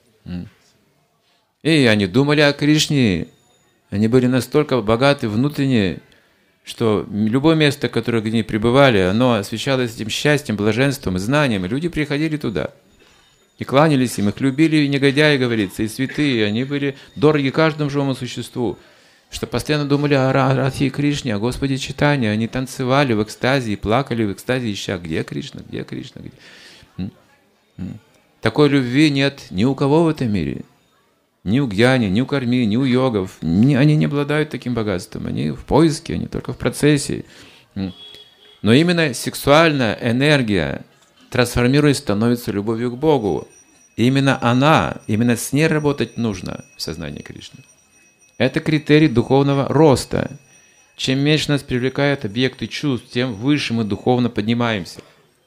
И они думали о Кришне. Они были настолько богаты внутренне, что любое место, в которое они пребывали, оно освещалось этим счастьем, блаженством и знанием. И люди приходили туда. И кланялись им, их любили и негодяи, говорится, и святые. Они были дороги каждому живому существу. Что постоянно думали о Радхе и Кришне, о Господе Чайтанье. Они танцевали в экстазе и плакали в экстазе, ища, где Кришна, где Кришна. Где? Такой любви нет ни у кого в этом мире. Ни у гьяни, ни у карми, ни у йогов. Ни, они не обладают таким богатством. Они в поиске, они только в процессе. Но именно сексуальная энергия, трансформируясь, становится любовью к Богу. И именно она, именно с ней работать нужно в сознании Кришны. Это критерий духовного роста. Чем меньше нас привлекают объекты чувств, тем выше мы духовно поднимаемся.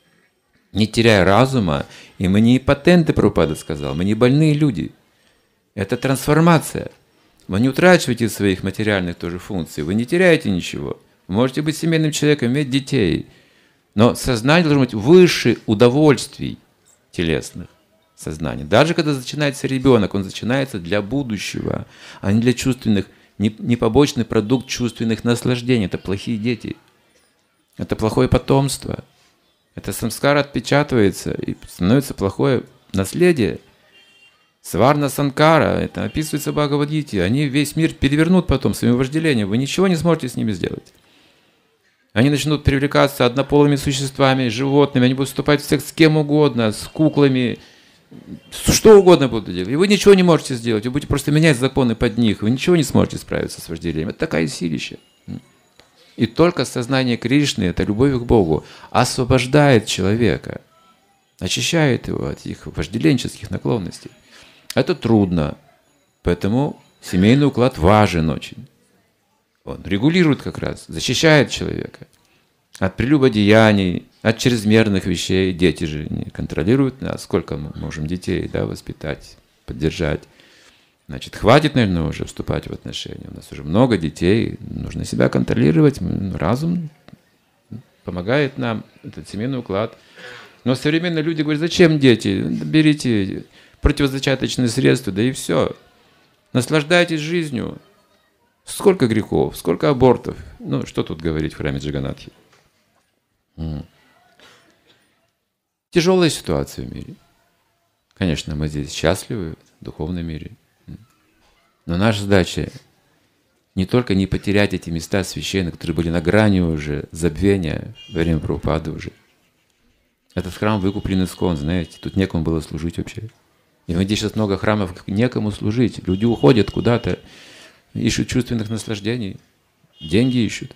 Не теряя разума, и мы не импотенты, Прабхупада сказал, мы не больные люди. Это трансформация. Вы не утрачиваете своих материальных тоже функций, вы не теряете ничего. Вы можете быть семейным человеком, иметь детей, но сознание должно быть выше удовольствий телесных. Сознания. Даже когда начинается ребенок, он начинается для будущего, а не для чувственных, не, не побочный продукт чувственных наслаждений. Это плохие дети. Это плохое потомство. Это самскара отпечатывается, и становится плохое наследие. Сварна санкара, это описывается в Бхагавад-гите. Они весь мир перевернут потом своим вожделением. Вы ничего не сможете с ними сделать. Они начнут привлекаться однополыми существами, животными. Они будут вступать в секс с кем угодно, с куклами. Что угодно будут делать. И вы ничего не можете сделать. Вы будете просто менять законы под них. Вы ничего не сможете справиться с вожделением. Это такая силища. И только сознание Кришны, это любовь к Богу, освобождает человека, очищает его от их вожделенческих наклонностей. Это трудно. Поэтому семейный уклад важен очень. Он регулирует как раз, защищает человека от прелюбодеяний, от чрезмерных вещей. Дети же не контролируют нас. Сколько мы можем детей, да, воспитать, поддержать. Значит, хватит, наверное, уже вступать в отношения. У нас уже много детей. Нужно себя контролировать. Разум помогает нам, этот семейный уклад. Но современные люди говорят, зачем дети? Берите противозачаточные средства, да и все. Наслаждайтесь жизнью. Сколько грехов, сколько абортов. Ну, что тут говорить в храме Джаганатхи? Тяжелая ситуация в мире. Конечно, мы здесь счастливы в духовном мире. Но наша задача не только не потерять эти места священные, которые были на грани уже забвения во время Прабхупады уже. Этот храм выкуплен искон, знаете, тут некому было служить вообще. И вот здесь сейчас много храмов, некому служить. Люди уходят куда-то, ищут чувственных наслаждений, деньги ищут.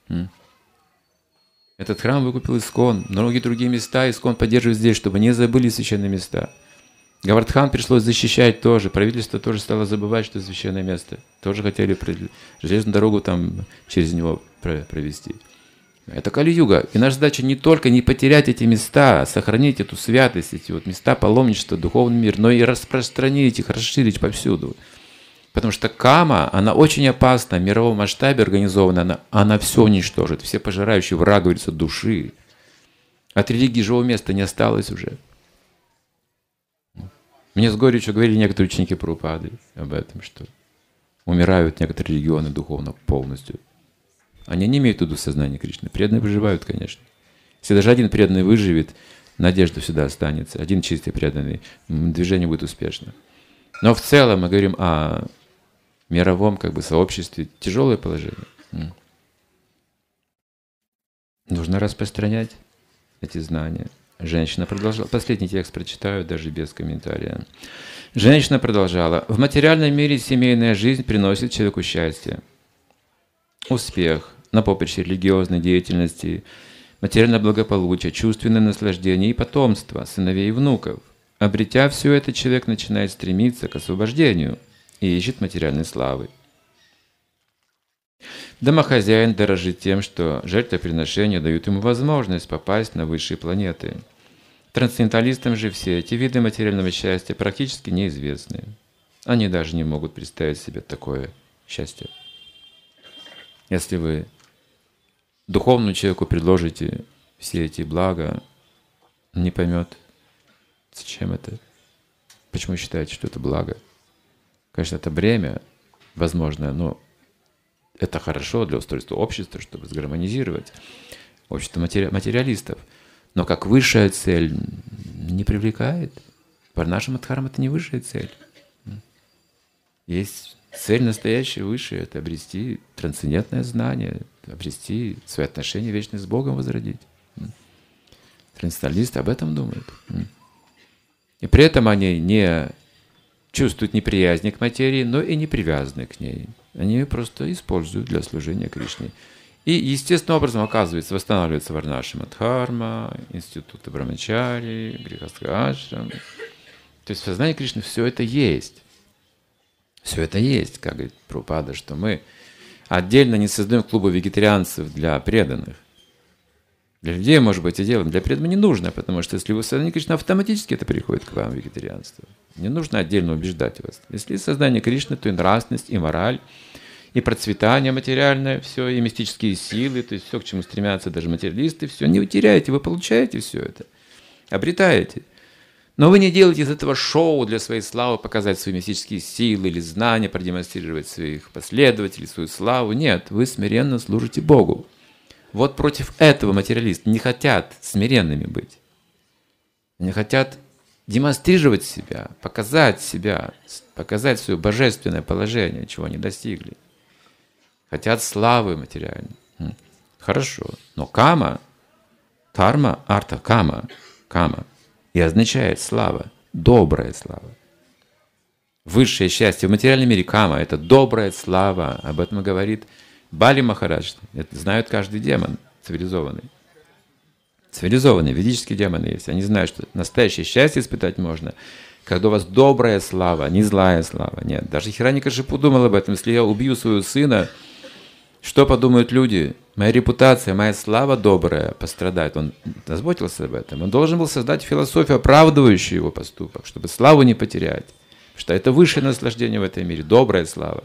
Этот храм выкупил искон, многие другие места искон поддерживают здесь, чтобы не забыли священные места. Гавардхан пришлось защищать тоже, правительство тоже стало забывать, что это священное место. Тоже хотели железную дорогу там через него провести. Это Кали-юга. И наша задача не только не потерять эти места, сохранить эту святость, эти вот места паломничества, духовный мир, но и распространить их, расширить повсюду. Потому что кама, она очень опасна, в мировом масштабе организована, она, она все уничтожит, все пожирающие враг, говорится, души. От религии живого места не осталось уже. Мне с горечью говорили некоторые ученики Прабхупады об этом, что умирают некоторые регионы духовно полностью. Они не имеют в виду сознание Кришны. Преданные выживают, конечно. Если даже один преданный выживет, надежда всегда останется. Один чистый преданный, движение будет успешно. Но в целом мы говорим о мировом как бы сообществе. Тяжелое положение. Нужно распространять эти знания. Женщина продолжала. Последний текст прочитаю, даже без комментария. Женщина продолжала. В материальном мире семейная жизнь приносит человеку счастье, успех на поприще религиозной деятельности, материальное благополучие, чувственное наслаждение и потомство, сыновей и внуков. Обретя все это, человек начинает стремиться к освобождению и ищет материальной славы. Домохозяин дорожит тем, что жертвоприношения дают ему возможность попасть на высшие планеты. Трансценденталистам же все эти виды материального счастья практически неизвестны. Они даже не могут представить себе такое счастье. Если вы духовному человеку предложите все эти блага, он не поймет, зачем это, почему считаете, что это благо. Конечно, это бремя, возможно, но это хорошо для устройства общества, чтобы сгармонизировать общество матери... материалистов. Но как высшая цель не привлекает. Варнашрама Дхарма — это не высшая цель. Есть цель настоящая, высшая — это обрести трансцендентное знание, обрести свои отношения вечные с Богом, возродить. Трансценденталисты об этом думают. И при этом они не чувствуют неприязни к материи, но и не привязаны к ней. Они ее просто используют для служения Кришне. И естественным образом, оказывается, восстанавливается Варнашрама Дхарма, институты Брамачари, Грихастха Ашрам. То есть в сознании Кришны все это есть. Все это есть, как говорит Прабхупада, что мы отдельно не создаем клубы вегетарианцев для преданных. Для людей, может быть, и делаем, для преданных не нужно, потому что если вы в сознании Кришны, автоматически это приходит к вам, вегетарианство. Не нужно отдельно убеждать вас. Если сознание Кришны, то и нравственность, и мораль, и процветание материальное, все, и мистические силы, то есть все, к чему стремятся даже материалисты, все, не вы теряете, вы получаете все это, обретаете. Но вы не делаете из этого шоу для своей славы, показать свои мистические силы или знания, продемонстрировать своих последователей, свою славу. Нет, вы смиренно служите Богу. Вот против этого материалисты не хотят смиренными быть. Они хотят демонстрировать себя, показать себя, показать свое божественное положение, чего они достигли. Хотят славы материальной. Хорошо. Но кама, дхарма, арта, кама, кама, и означает слава, добрая слава. Высшее счастье в материальном мире кама — это добрая слава. Об этом говорит Бали Махарадж. Это знают каждый демон цивилизованный. Цивилизованные, ведические демоны есть. Они знают, что настоящее счастье испытать можно, когда у вас добрая слава, не злая слава. Нет, даже Хираньякашипу думал об этом. Если я убью своего сына, что подумают люди? Моя репутация, моя слава добрая пострадает. Он заботился об этом. Он должен был создать философию, оправдывающую его поступок, чтобы славу не потерять. Потому что это высшее наслаждение в этом мире, добрая слава.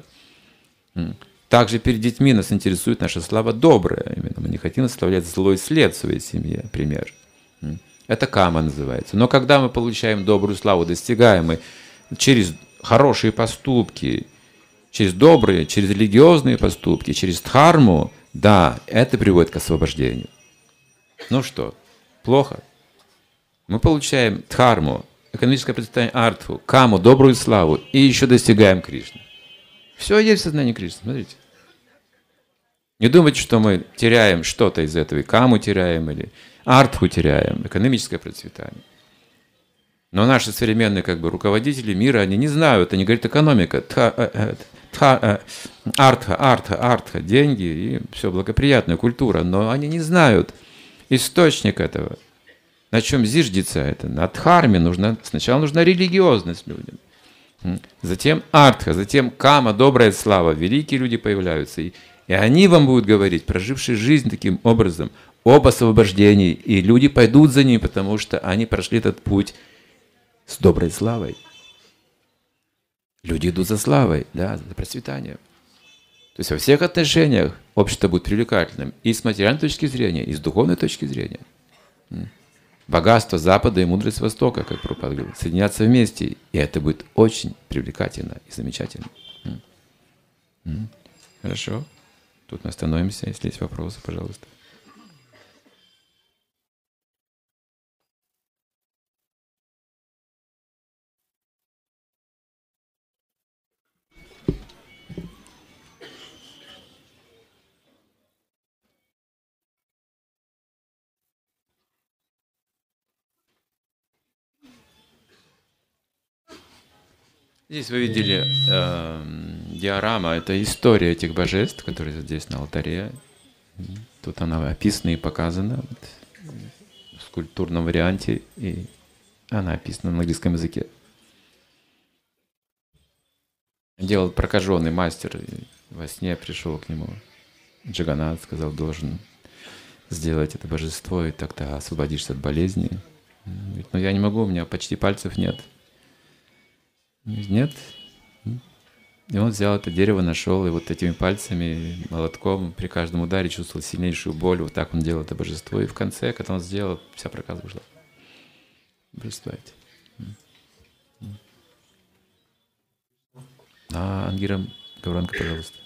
Также перед детьми нас интересует наша слава добрая. Именно мы не хотим оставлять злой след в своей семье, пример. Это кама называется. Но когда мы получаем добрую славу, достигаем мы через хорошие поступки, через добрые, через религиозные поступки, через дхарму, да, это приводит к освобождению. Ну что, плохо? Мы получаем дхарму, экономическое процветание артху, каму, добрую славу, и еще достигаем Кришны. Все есть в сознании Кришны, смотрите. Не думайте, что мы теряем что-то из этого, и каму теряем, или артху теряем, экономическое процветание. Но наши современные как бы, руководители мира, они не знают, они говорят экономика, тха, тха, артха, артха, артха, деньги и все, благоприятная культура, но они не знают источник этого. На чем зиждется это? На дхарме нужна, сначала нужна религиозность людям. Затем артха, затем кама, добрая слава, великие люди появляются, и, и они вам будут говорить, прожившие жизнь таким образом, об освобождении, и люди пойдут за ними, потому что они прошли этот путь с доброй славой. Люди идут за славой, да, за процветанием. То есть во всех отношениях общество будет привлекательным и с материальной точки зрения, и с духовной точки зрения. Богатство Запада и мудрость Востока, как Прабхупада говорит, соединятся вместе, и это будет очень привлекательно и замечательно. Хорошо. Тут мы остановимся. Если есть вопросы, пожалуйста. Здесь вы видели э, диорама, это история этих божеств, которые здесь на алтаре. Тут она описана и показана вот, в скульптурном варианте, и она описана на английском языке. Делал прокаженный мастер, во сне пришел к нему Джаганнат, сказал, должен сделать это божество, и тогда освободишься от болезни. Говорит, но я не могу, у меня почти пальцев нет. Нет. И он взял это дерево, нашел, и вот этими пальцами, молотком, при каждом ударе чувствовал сильнейшую боль. Вот так он делал это божество. И в конце, когда он сделал, вся проказа ушла. Представьте. А, Ангира Гауранга, пожалуйста.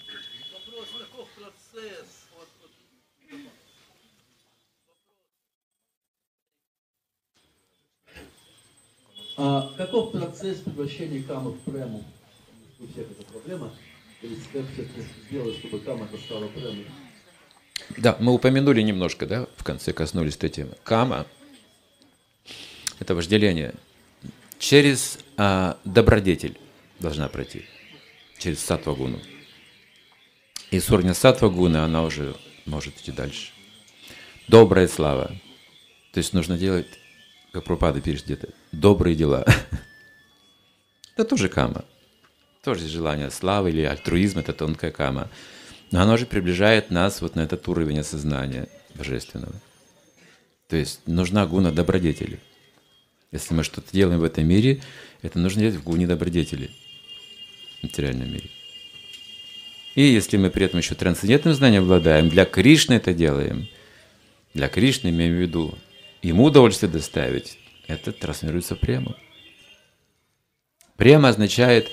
А каков процесс превращения камы в прему? У всех эта проблема. То есть как все-таки сделать, чтобы кама стала премой? Да, мы упомянули немножко, да, в конце коснулись этой темы. Кама – это вожделение. Через а, добродетель должна пройти, через саттва-гуну. И с уровня саттва-гуны она уже может идти дальше. Добрая слава. То есть нужно делать, как Прабхупада пишет где-то, добрые дела. Это тоже кама. Тоже желание славы или альтруизм – это тонкая кама. Но оно же приближает нас вот на этот уровень осознания божественного. То есть нужна гуна добродетели. Если мы что-то делаем в этом мире, это нужно делать в гуне добродетели в материальном мире. И если мы при этом еще трансцендентным знанием обладаем, для Кришны это делаем, для Кришны, имеем в виду, ему удовольствие доставить, это трансформируется в прему. Према означает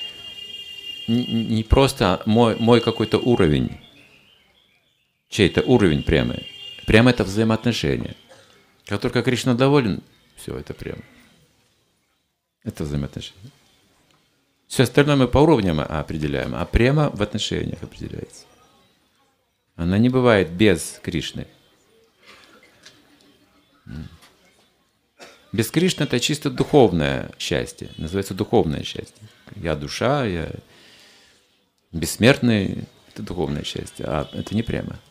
не просто мой, мой какой-то уровень, чей-то уровень премы. Према – это взаимоотношения. Как только Кришна доволен, все, это према. Это взаимоотношения. Все остальное мы по уровням определяем, а према в отношениях определяется. Она не бывает без Кришны. Без Кришны это чисто духовное счастье. Называется духовное счастье. Я душа, я бессмертный. Это духовное счастье. А это не према.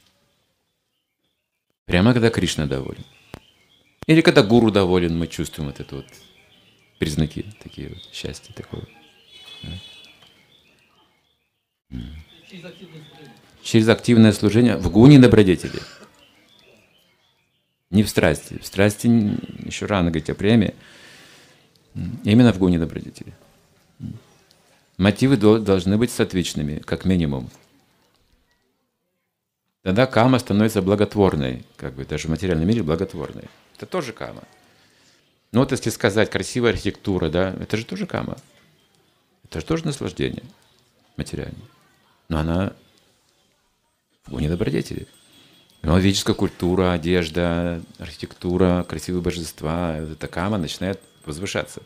Прямо когда Кришна доволен. Или когда гуру доволен, мы чувствуем вот это вот признаки такие вот счастья такого. Через активное служение. Через активное служение в гуне добродетели. Не в страсти. В страсти еще рано говорить о преме. Именно в гуне добродетели. Мотивы должны быть саттвичными, как минимум. Тогда кама становится благотворной, как бы даже в материальном мире благотворной. Это тоже кама. Ну вот если сказать красивая архитектура, да, это же тоже кама. Это же тоже наслаждение материальное. Но она в гуне добродетели. Ведическая культура, одежда, архитектура, красивые божества, эта кама начинает возвышаться.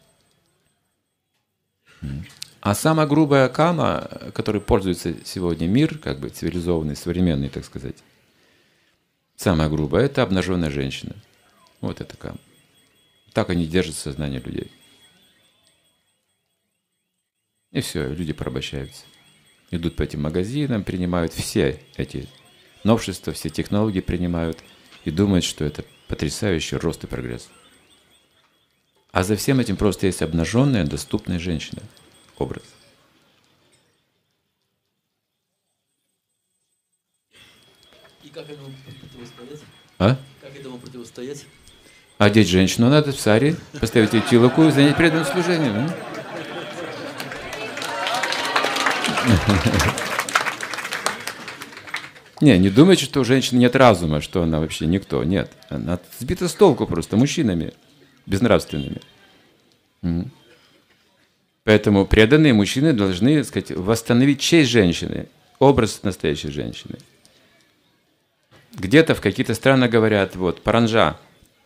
А самая грубая кама, которой пользуется сегодня мир, как бы цивилизованный, современный, так сказать, самая грубая – это обнаженная женщина. Вот это кама. Так они держат сознание людей. И все, люди порабощаются. Идут по этим магазинам, принимают все эти новшества, все технологии принимают и думают, что это потрясающий рост и прогресс. А за всем этим просто есть обнаженная, доступная женщина. Образ. И как этому противостоять? А? Как этому противостоять? Одеть женщину надо в сари, поставить ее тилоку и занять преданным служением. Не, не думайте, что у женщины нет разума, что она вообще никто. Нет, она сбита с толку просто мужчинами безнравственными. Поэтому преданные мужчины должны, так сказать, восстановить честь женщины, образ настоящей женщины. Где-то в каких-то странах говорят, вот, паранджа.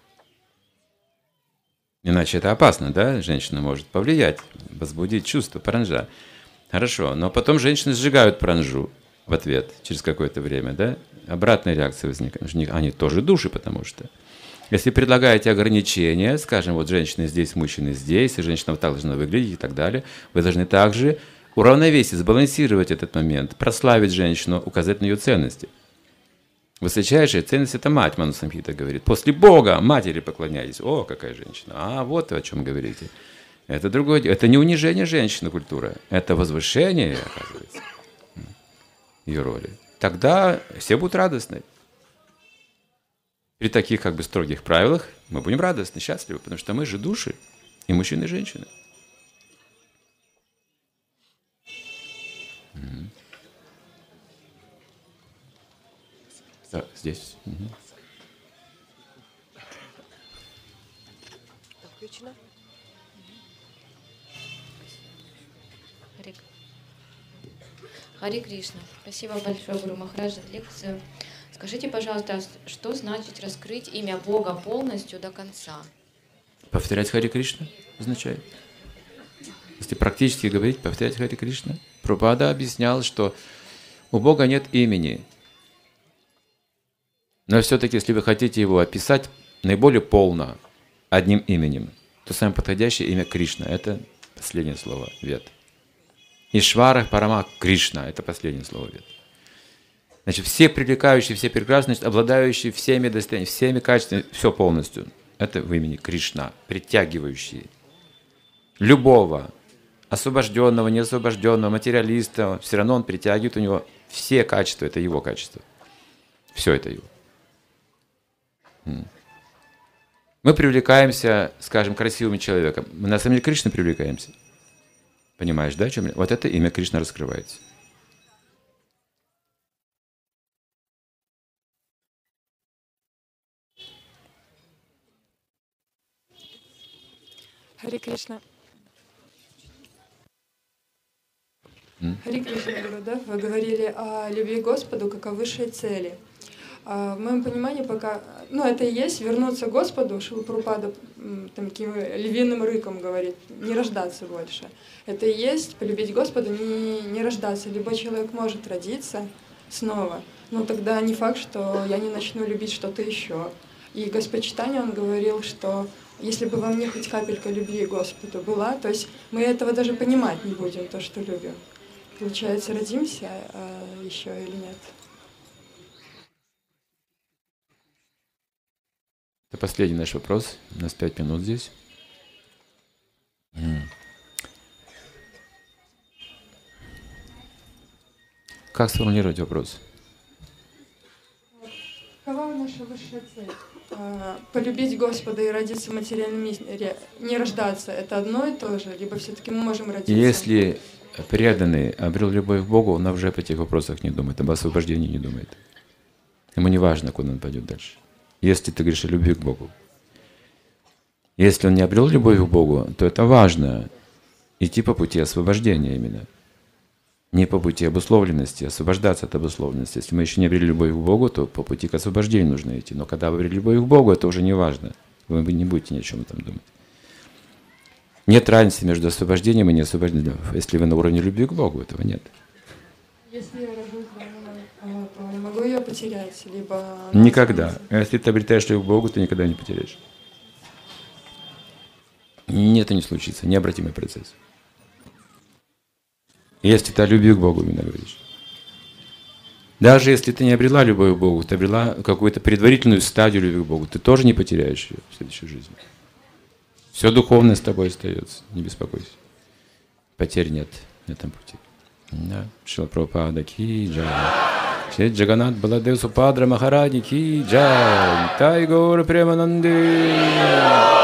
Иначе это опасно, да? Женщина может повлиять, возбудить чувство паранджа. Хорошо, но потом женщины сжигают паранджу в ответ через какое-то время, да? Обратная реакция возникает. Они тоже души, потому что. Если предлагаете ограничения, скажем, вот женщины здесь, мужчины здесь, и женщина вот так должна выглядеть и так далее, вы должны также уравновесить, сбалансировать этот момент, прославить женщину, указать на ее ценности. Высочайшая ценность – это мать, Ману Самхита говорит. После Бога матери поклоняйтесь. О, какая женщина! А, вот вы о чем говорите. Это другое дело. Это не унижение женщины культура, это возвышение, оказывается, ее роли. Тогда все будут радостны. При таких как бы строгих правилах мы будем радостны, счастливы, потому что мы же души, и мужчины, и женщины. Угу. Да, здесь. Угу. Включено. Харе Кришна. Спасибо большое, Гуру Махарадж, за лекцию. Скажите, пожалуйста, что значит раскрыть имя Бога полностью до конца? Повторять Харе Кришна означает. Если практически говорить, повторять Харе Кришна. Прабхупада объяснял, что у Бога нет имени. Но все-таки, если вы хотите его описать наиболее полно одним именем, то самое подходящее имя Кришна – это последнее слово Вед. Ишвара Парама Кришна – это последнее слово Вед. Значит, все привлекающие, все прекрасные, значит, обладающие всеми достояниями, всеми качествами, все полностью. Это в имени Кришна, притягивающие любого, освобожденного, неосвобожденного, материалиста, все равно он притягивает, у него все качества, это его качество. Все это его. Мы привлекаемся, скажем, красивым человеком. Мы на самом деле Кришной привлекаемся. Понимаешь, да, о чем? Вот это имя Кришна раскрывается. Харе Кришна. М? Харе Кришна, Гуру, да? Вы говорили о любви к Господу как о высшей цели. А в моем понимании пока, ну это и есть вернуться к Господу, Шрила Прабхупада таким львиным рыком говорит, не рождаться больше. Это и есть полюбить Господа, не, не рождаться. Либо человек может родиться снова, но тогда не факт, что я не начну любить что-то еще. И Господь Чайтанья, он говорил, что если бы во мне хоть капелька любви к Господу была, то есть мы этого даже понимать не будем, то, что любим. Получается, родимся а еще или нет? Это последний наш вопрос. У нас пять минут здесь. Как сформулировать вопрос? Какова наша высшая цель? Полюбить Господа и родиться в материальном мире, не рождаться, это одно и то же? Либо все-таки мы можем родиться? Если преданный обрел любовь к Богу, он уже об этих вопросах не думает, об освобождении не думает. Ему не важно, куда он пойдет дальше. Если ты говоришь о любви к Богу. Если он не обрел любовь к Богу, то это важно идти по пути освобождения именно. Не по пути обусловленности, освобождаться от обусловленности. Если мы еще не обрели любовь к Богу, то по пути к освобождению нужно идти. Но когда вы обрели любовь к Богу, это уже не важно. Вы не будете ни о чем там думать. Нет разницы между освобождением и неосвобождением. Если вы на уровне любви к Богу, этого нет. Если я рожусь, то не могу ее потерять, либо... Никогда. Если ты обретаешь любовь к Богу, ты никогда не потеряешь. Нет, это не случится. Необратимый процесс. Если ты о любви к Богу именно говоришь. Даже если ты не обрела любовь к Богу, ты обрела какую-то предварительную стадию любви к Богу, ты тоже не потеряешь ее в следующей жизни. Все духовное с тобой остается, не беспокойся. Потерь нет на этом пути. Да. Шрила Прабхупада ки джай. Шри Джаганнат Баладев Супадра Махараджи ки джай. Тай Гаура Премананде.